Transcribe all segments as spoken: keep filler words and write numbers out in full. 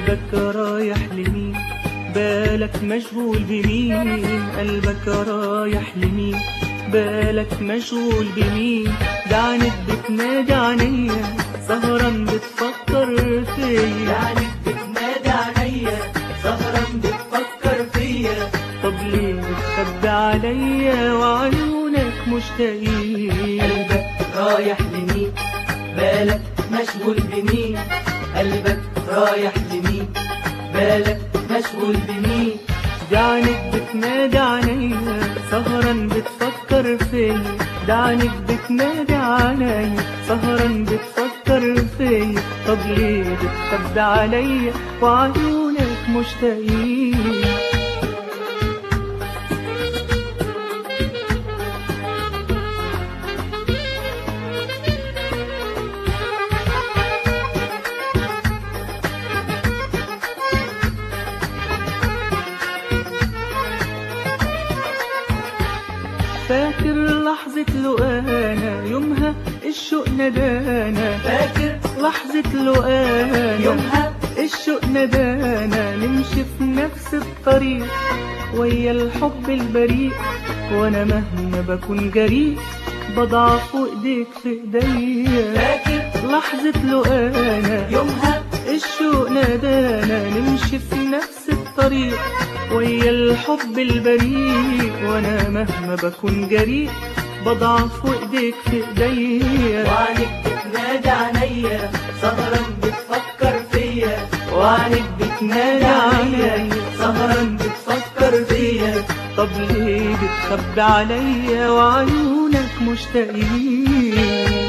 قلبك رايح لمين؟ بالك مشغول بمين؟ قلبك رايح لمين؟ بالك مشغول بمين؟ ده عنك بتنادي عينيا سهران بتفكر فيا، ده عنك بتنادي عينيا سهران بتفكر فيا. طب ليه بتخبي عليا وعيونك مشتاقين؟ قلبك رايح لمين؟ بالك مشغول بمين؟ قلبك رايح لمين؟ بالك مشغول بمين؟ ده عنك بتنادي عينيا سهران بتفكر فيا، ده عنك بتنادي عينيا سهران بتفكر فيا. طب ليه بتخبي عليا وعيونك مشتاقين؟ فاكر لحظة لقانا يومها الشوق ندانا، فاكر لحظة لقانا يومها الشوق ندانا، نمشي في نفس الطريق ويا الحب البريء، وانا مهما بكون جريء بضعف وايديك في ايديا. فاكر لحظة لقانا يومها الشوق نادانا، نمشي في نفس الطريق ويا الحب البريء، وانا مهما بكون جريء بضعف وايديك في ايديا. وعنك بتنادي عينيا سهران بتفكر فيا، وعنك بتنادي عينيا سهران بتفكر فيا. طب ليه بتخبي عليا وعيونك مشتاقين؟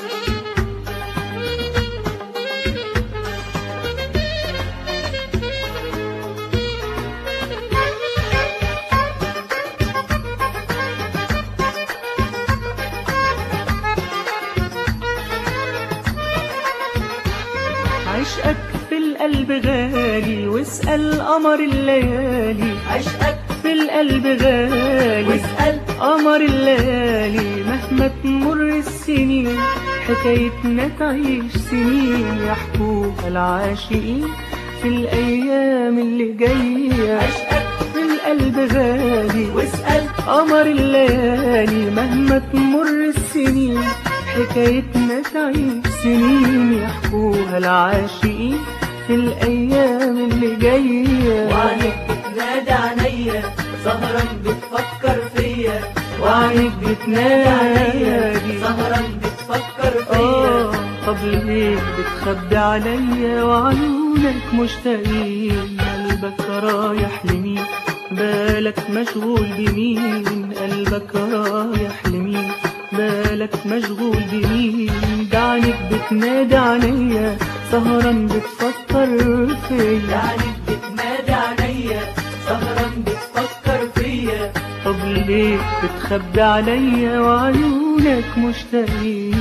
عشقك في القلب غالي واسأل قمر الليالي، عشقك في القلب غالي واسأل قمر الليالي، مهما تمر السنين حكايتنا تعيش سنين، يحكوها العاشقين في الأيام اللي جاية. عشقك في القلب غالي واسأل قمر الليالي، مهما تمر السنين حكايتنا تعيش سنين، يحكوها العاشقين في الأيام اللي جاية. وعنك بتنادي عينيا سهران بتفكر فيا، وعنك بتنادي سهران بتفكر فيا. آه طب ليه بتخبي عليا وعيونك مشتاقين؟ قلبك رايح لمين؟ بالك مشغول بمين؟ قلبك رايح لمين؟ بالك مشغول بمين؟ ده عنك بتنادي عينيا سهران بتفكر ده فيا، عنك بتنادي عينيا سهران بتفكر فيا. طب ليه بتخبي عليا وعيونك مشتاقين؟